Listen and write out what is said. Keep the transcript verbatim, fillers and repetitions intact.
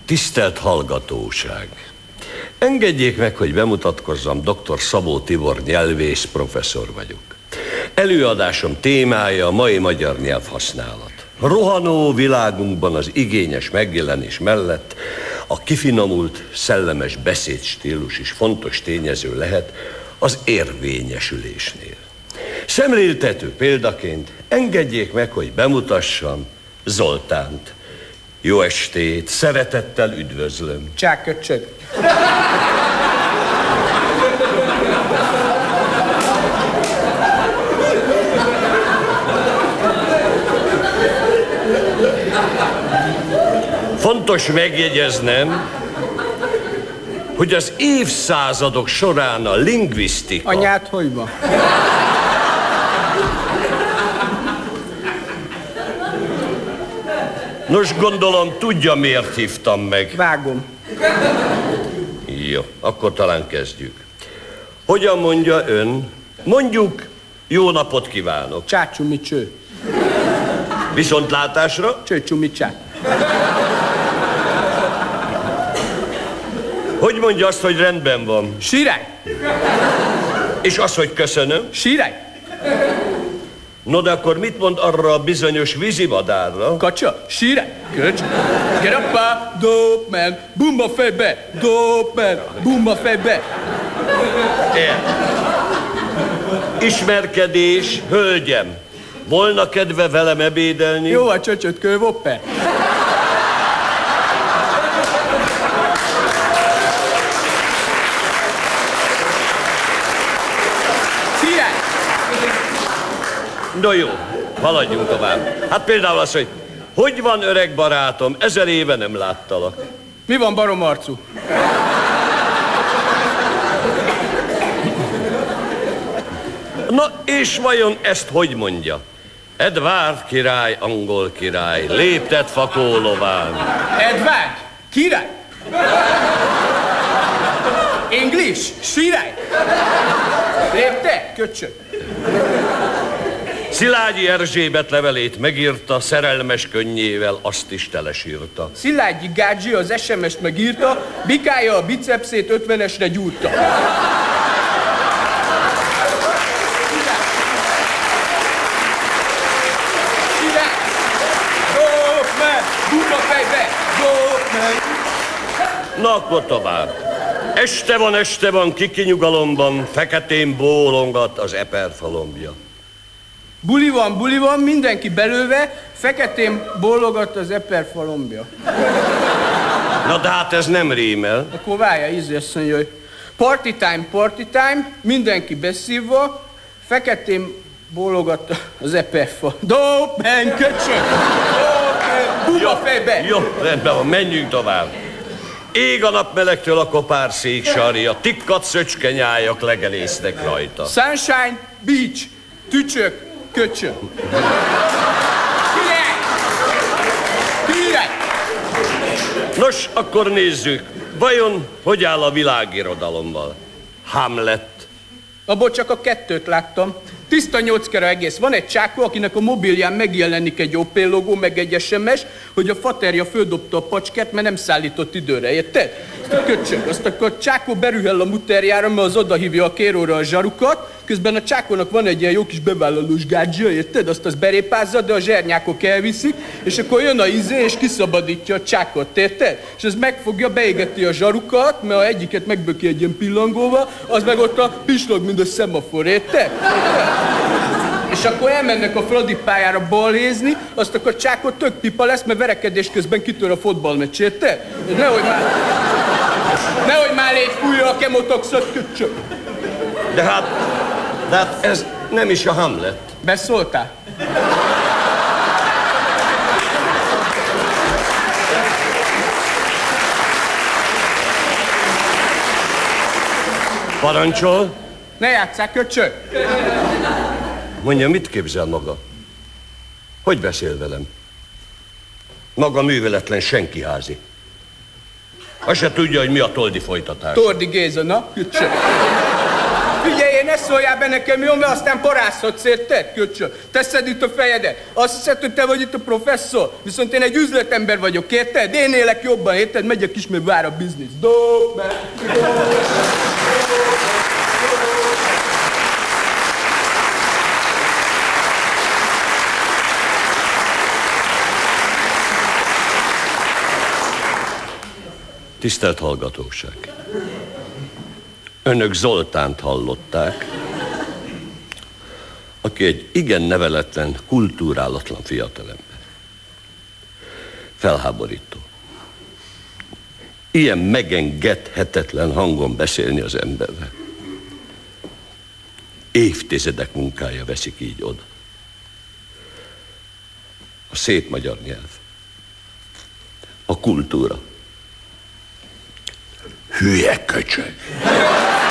Tisztelt hallgatóság! Engedjék meg, hogy bemutatkozzam, doktor Szabó Tibor nyelvész professzor vagyok. Előadásom témája a mai magyar nyelvhasználat. Rohanó világunkban az igényes megjelenés mellett a kifinomult, szellemes beszédstílus is fontos tényező lehet az érvényesülésnél. Szemléltető példaként engedjék meg, hogy bemutassam Zoltánt. Jó estét, szeretettel üdvözlöm. Csáköcsög. Fontos megjegyeznem, hogy az évszázadok során a lingvisztika... Anyád hogy van? Nos, gondolom, tudja, miért hívtam meg. Vágom. Jó, akkor talán kezdjük. Hogyan mondja ön? Mondjuk, jó napot kívánok. Csácsumi cső. Viszontlátásra? Csőcsumi csá. Hogy mondja azt, hogy rendben van? Sirály. És azt, hogy köszönöm? Sirály. No, de akkor mit mond arra a bizonyos vízimadárra? Kacsa. Sirály. Köcs. Get up, dope man. Bumba fejbe. Dope man. Bumba fejbe. E. Ismerkedés, hölgyem. Volna kedve velem ebédelni? Jó a csöcsöt köv, oppe. No jó, haladjunk tovább. Hát például az, hogy hogy van, öreg barátom, ezer éve nem láttalak. Mi van, barom arcú? Na, és vajon ezt hogy mondja? Edvárd király, angol király, léptet fakó lován. Edvárd, király. English, sirály. Lépte, köcsög. Szilágyi Erzsébet levelét megírta, szerelmes könnyével azt is telesírta. Szilágyi Gádzsi az es em est megírta, bikája a bicepszét ötvenesre gyúrta. Na, akkor tovább. Este van, este van, kiki nyugalomban, feketén bólongat az eperfalombja. Buli van, buli van, mindenki belőve, feketén bólogat az eperfalombja. Na, de hát ez nem rímel. Akkor várja, ízi azt mondja, hogy party time, party time, mindenki beszívva, feketén bólogat az eperfa. Dope man, köcsög! Buma fejbe! Jó, rendben van, menjünk tovább. Ég a nap melegtől a kopár szék sarja, tikkat szöcskenyájak legelésznek rajta. Sunshine, beach, tücsök, köcsög. Király! Király! Nos, akkor nézzük. Vajon hogy áll a világirodalommal? Hamlet. Abból csak a kettőt láttam. Tiszta nyolckera egész. Van egy csákó, akinek a mobilján megjelenik egy Opel logó, meg egy es em es, hogy a faterja földobta a pacskát, mert nem szállított időre, érted? Azt a köcsög, azt a csákó berühel a muterjára, mert az odahívja a kéróra a zsarukat, közben a csákónak van egy ilyen jó kis bevállalós gádzsia, érted? Azt az berépázza, de a zsernyákok elviszik, és akkor jön a izé, és kiszabadítja a csákot, érted? És ez megfogja, beégeti a zsarukat, mert a egyiket megböki egy ilyen pillangóval, az meg ott a pislog, mint a szemafor, érted? És akkor elmennek a Fradi pályára balhézni, azt akkor csákot tök pipa lesz, mert verekedés közben kitör a fotballmeccs, érted? Nehogy már... Nehogy már légy fújja a kemotoxot, köcsög. De hát... De hát ez nem is a Hamlet. Beszóltál? Parancsol? Ne játsszál, köcsög! Mondja, mit képzel maga? Hogy beszél velem? Maga műveletlen senkiházi. Azt se tudja, hogy mi a toldi folytatás. Tordi Géza, na, köcsög. Figyelj, én ne szóljál be nekem, jó, mert aztán parázhatsz, érted? Köcsög. Teszed itt a fejedet. Azt hiszed, hogy te vagy itt a professzor. Viszont én egy üzletember vagyok, érted? Én élek jobban, érted? Megyek is, mert vár a biznisz. Dob, meg. Tisztelt hallgatóság! Önök Zoltánt hallották, aki egy igen neveletlen, kultúrálatlan fiatalember. Felháborító. Ilyen megengedhetetlen hangon beszélni az emberrel. Évtizedek munkája veszik így oda. A szép magyar nyelv. A kultúra. Hülye köcsög.